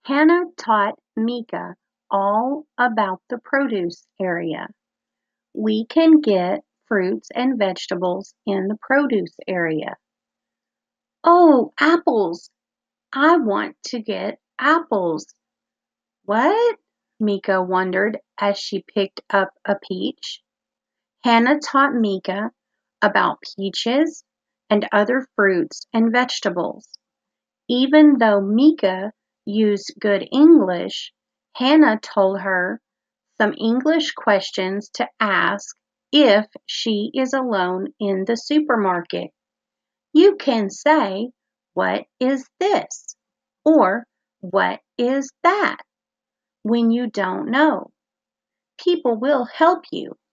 Hannah taught Mika all about the produce area. We can get fruits and vegetables in the produce area. Oh, apples! I want to get apples. What? Mika wondered as she picked up a peach. Hannah taught Mika about peaches and other fruits and vegetables. Even though Mika used good English, Hannah told her some English questions to ask if she is alone in the supermarket. You can say, "What is this?" or "What is that?" when you don't know. People will help you